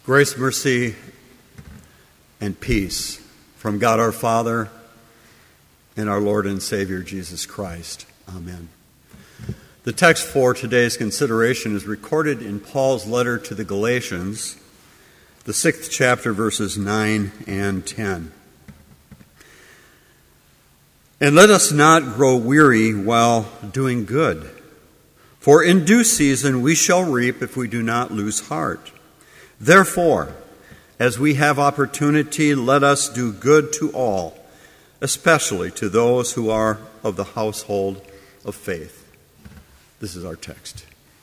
Grace, mercy, and peace from God our Father and our Lord and Savior Jesus Christ. Amen. The text for today's consideration is recorded in Paul's letter to the Galatians, the 6th chapter, verses 9 and 10. And let us not grow weary while doing good, for in due season we shall reap if we do not lose heart. Therefore, as we have opportunity, let us do good to all, especially to those who are of the household of faith. This is our text.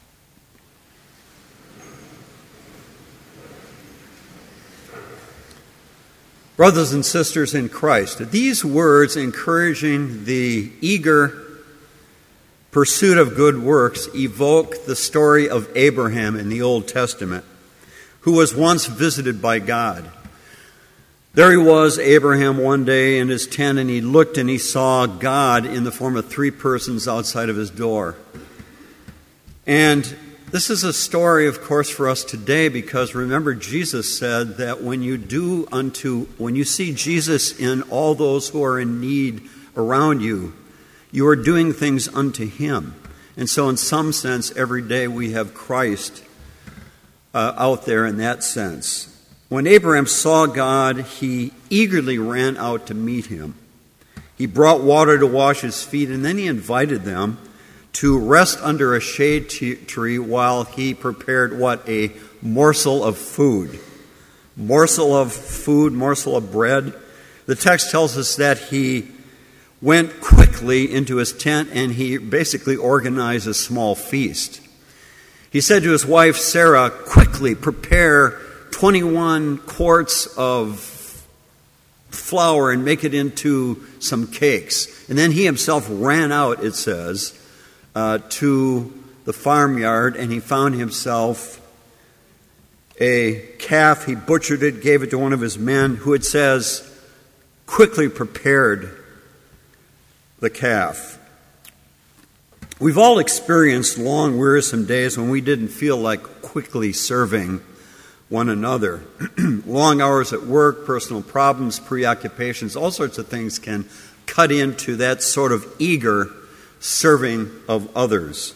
Brothers and sisters in Christ, these words encouraging the eager pursuit of good works evoke the story of Abraham in the Old Testament, who was once visited by God. There he was, Abraham, one day in his tent, and he looked and he saw God in the form of three persons outside of his door. And this is a story, of course, for us today, because remember, Jesus said that when you see Jesus in all those who are in need around you, you are doing things unto him. And so in some sense, every day we have Christ out there in that sense. When Abraham saw God, he eagerly ran out to meet him. He brought water to wash his feet, and then he invited them to rest under a shade tree while he prepared a morsel of food. Morsel of bread. The text tells us that he went quickly into his tent and he basically organized a small feast. He said to his wife Sarah, "Quickly prepare 21 quarts of flour and make it into some cakes." And then he himself ran out, it says, to the farmyard, and he found himself a calf. He butchered it, gave it to one of his men, who, it says, quickly prepared the calf. We've all experienced long, wearisome days when we didn't feel like quickly serving one another. Long hours at work, personal problems, preoccupations, all sorts of things can cut into that sort of eager serving of others.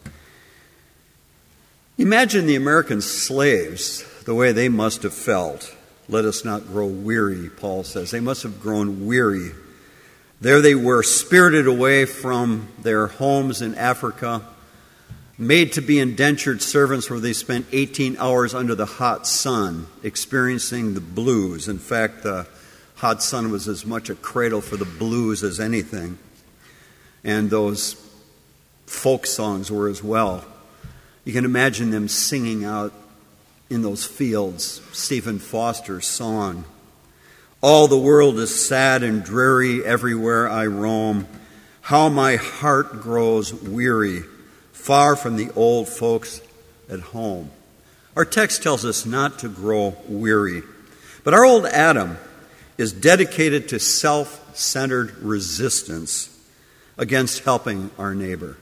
Imagine the American slaves, the way they must have felt. Let us not grow weary, Paul says. They must have grown weary. There they were, spirited away from their homes in Africa, made to be indentured servants where they spent 18 hours under the hot sun, experiencing the blues. In fact, the hot sun was as much a cradle for the blues as anything. And those folk songs were as well. You can imagine them singing out in those fields, Stephen Foster's song. All the world is sad and dreary everywhere I roam. How my heart grows weary, far from the old folks at home. Our text tells us not to grow weary. But our old Adam is dedicated to self-centered resistance against helping our neighbor.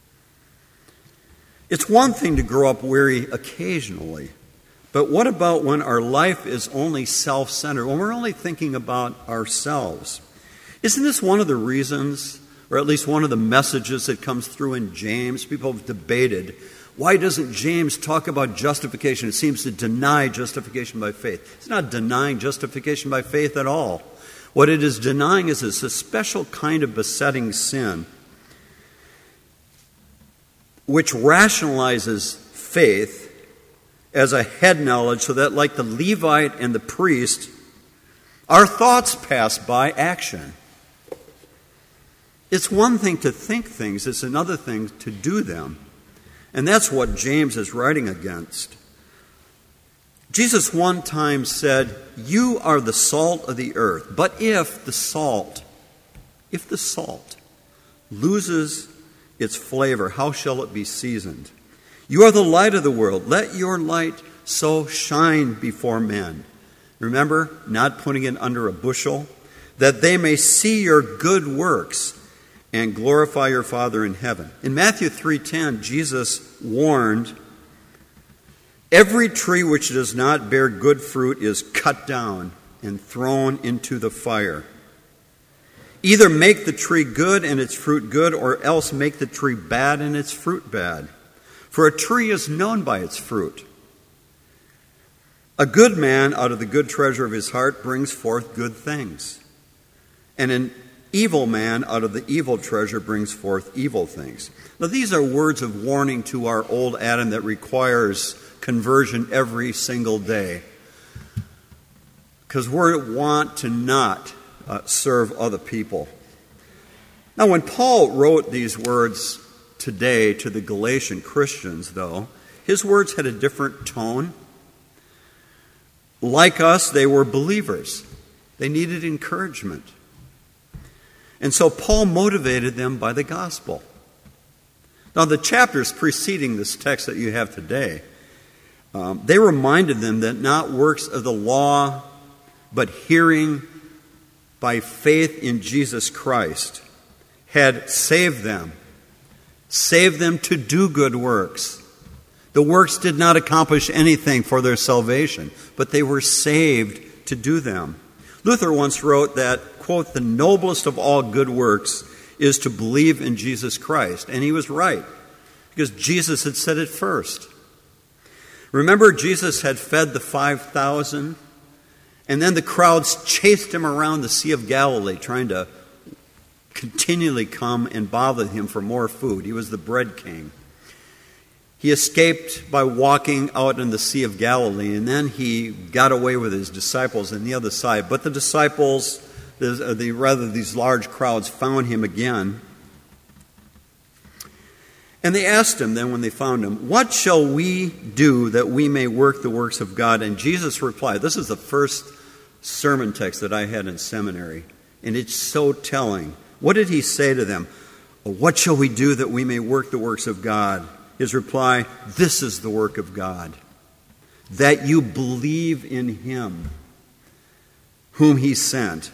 It's one thing to grow up weary occasionally, but what about when our life is only self-centered, when we're only thinking about ourselves? Isn't this one of the reasons, or at least one of the messages that comes through in James? People have debated, why doesn't James talk about justification? It seems to deny justification by faith. It's not denying justification by faith at all. What it is denying is a special kind of besetting sin which rationalizes faith as a head knowledge, so that like the Levite and the priest, our thoughts pass by action. It's one thing to think things, it's another thing to do them. And that's what James is writing against. Jesus one time said, "You are the salt of the earth, but if the salt loses its flavor, how shall it be seasoned? You are the light of the world. Let your light so shine before men." Remember, not putting it under a bushel, "that they may see your good works and glorify your Father in heaven." In Matthew 3:10, Jesus warned Every tree which does not bear good fruit is cut down and thrown into the fire. Either make the tree good and its fruit good, or else make the tree bad and its fruit bad. For a tree is known by its fruit. A good man out of the good treasure of his heart brings forth good things, and an evil man out of the evil treasure brings forth evil things. Now these are words of warning to our old Adam that requires conversion every single day, because we want to not serve other people. Now when Paul wrote these words today to the Galatian Christians, though, his words had a different tone. Like us, they were believers. They needed encouragement. And so Paul motivated them by the gospel. Now the chapters preceding this text that you have today, they reminded them that not works of the law, but hearing by faith in Jesus Christ had saved them to do good works. The works did not accomplish anything for their salvation, but they were saved to do them. Luther once wrote that, quote, "The noblest of all good works is to believe in Jesus Christ." And he was right, because Jesus had said it first. Remember, Jesus had fed the 5,000, and then the crowds chased him around the Sea of Galilee, trying to continually come and bother him for more food. He was the bread king. He escaped by walking out in the Sea of Galilee, and then he got away with his disciples on the other side. But the disciples, these large crowds, found him again. And they asked him then when they found him, "What shall we do that we may work the works of God?" And Jesus replied, this is the first sermon text that I had in seminary, and it's so telling. What did he say to them? "What shall we do that we may work the works of God?" His reply, "This is the work of God, that you believe in him whom he sent."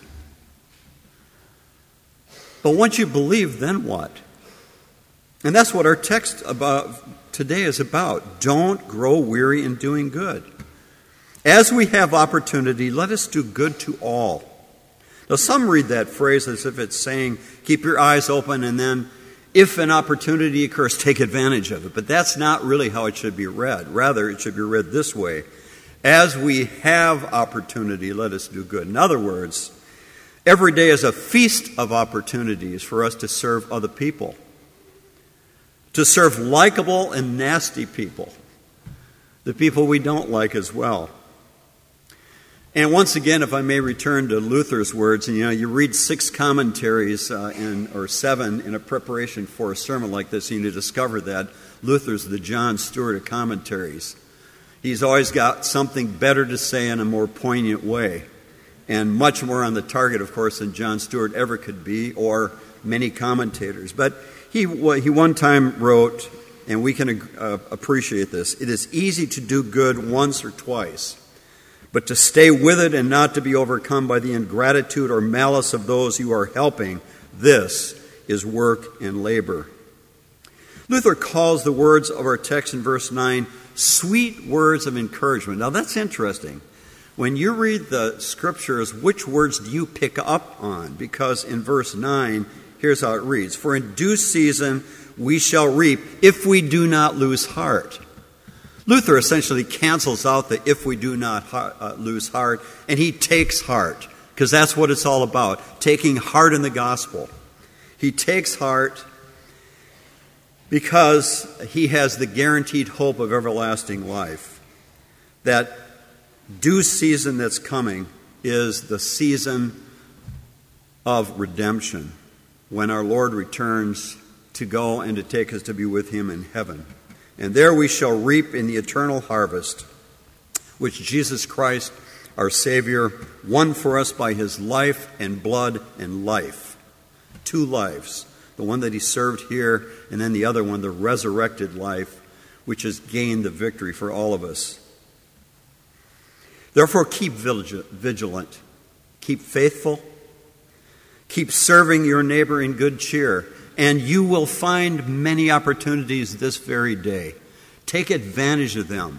But once you believe, then what? And that's what our text about today is about. Don't grow weary in doing good. As we have opportunity, let us do good to all. Now some read that phrase as if it's saying, keep your eyes open, and then if an opportunity occurs, take advantage of it. But that's not really how it should be read. Rather, it should be read this way. As we have opportunity, let us do good. In other words, every day is a feast of opportunities for us to serve other people, to serve likable and nasty people, the people we don't like as well. And once again, if I may return to Luther's words, and you read 6 commentaries or 7 in a preparation for a sermon like this, and you discover that Luther's the John Stewart of commentaries. He's always got something better to say in a more poignant way, and much more on the target, of course, than John Stewart ever could be, or many commentators. But he one time wrote, and we can appreciate this, "It is easy to do good once or twice, but to stay with it and not to be overcome by the ingratitude or malice of those you are helping, this is work and labor." Luther calls the words of our text in verse 9 sweet words of encouragement. Now that's interesting. When you read the scriptures, which words do you pick up on? Because in verse 9, here's how it reads, "For in due season we shall reap if we do not lose heart." Luther essentially cancels out the "if we do not lose heart," and he takes heart, because that's what it's all about, taking heart in the gospel. He takes heart because he has the guaranteed hope of everlasting life. That due season that's coming is the season of redemption, when our Lord returns to go and to take us to be with him in heaven. And there we shall reap in the eternal harvest, which Jesus Christ, our Savior, won for us by his life and blood and life. 2 lives. The one that he served here, and then the other one, the resurrected life, which has gained the victory for all of us. Therefore, keep vigilant. Keep faithful. Keep serving your neighbor in good cheer. And you will find many opportunities this very day. Take advantage of them.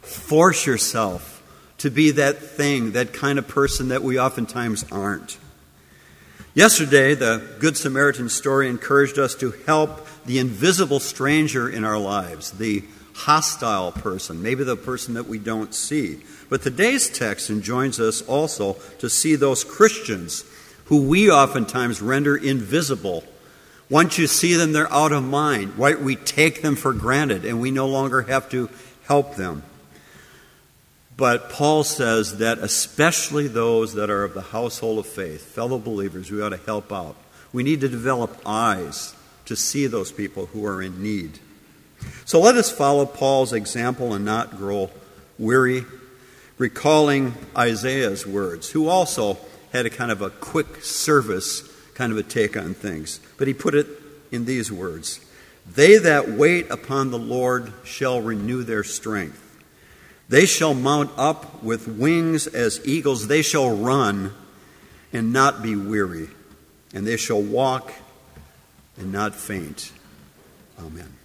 Force yourself to be that thing, that kind of person that we oftentimes aren't. Yesterday, the Good Samaritan story encouraged us to help the invisible stranger in our lives, the hostile person, maybe the person that we don't see. But today's text enjoins us also to see those Christians who we oftentimes render invisible. Once you see them, they're out of mind. We take them for granted, and we no longer have to help them. But Paul says that especially those that are of the household of faith, fellow believers, we ought to help out. We need to develop eyes to see those people who are in need. So let us follow Paul's example and not grow weary, recalling Isaiah's words, who also had a kind of a quick service kind of a take on things. But he put it in these words: "They that wait upon the Lord shall renew their strength. They shall mount up with wings as eagles. They shall run and not be weary, and they shall walk and not faint." Amen.